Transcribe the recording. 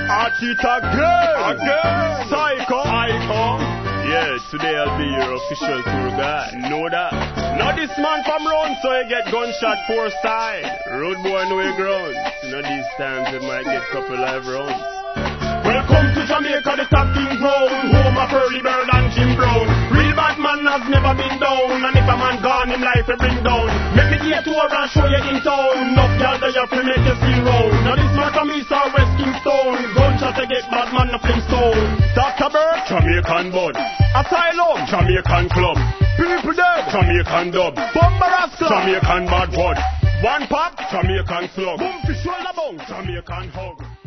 Archie again. Psycho. Yeah, today I'll be your official tour guide. Know that. Now this man from round, so he get gunshot 4 side. Road boy know your ground. Now these times we might get couple live rounds. Welcome to Jamaica, the stocking ground. Home of Early Bird and Jim Brown. Real bad man has never been down. And if a man gone, him life will bring down. Make me get tour and show you in town. Enough y'all there you feel make you feel round. Now this man from East or West Kingston. Gunshot to get bad man of Flintstone. Dr. Bird, Jamaican Bud. Asylum, Jamaican Club. People dead, Jamaican Dub. Bumbarasca, Jamaican Bad Bud. One pop, Jamaican Slug. Bumpy shoulder bone, Jamaican Hug.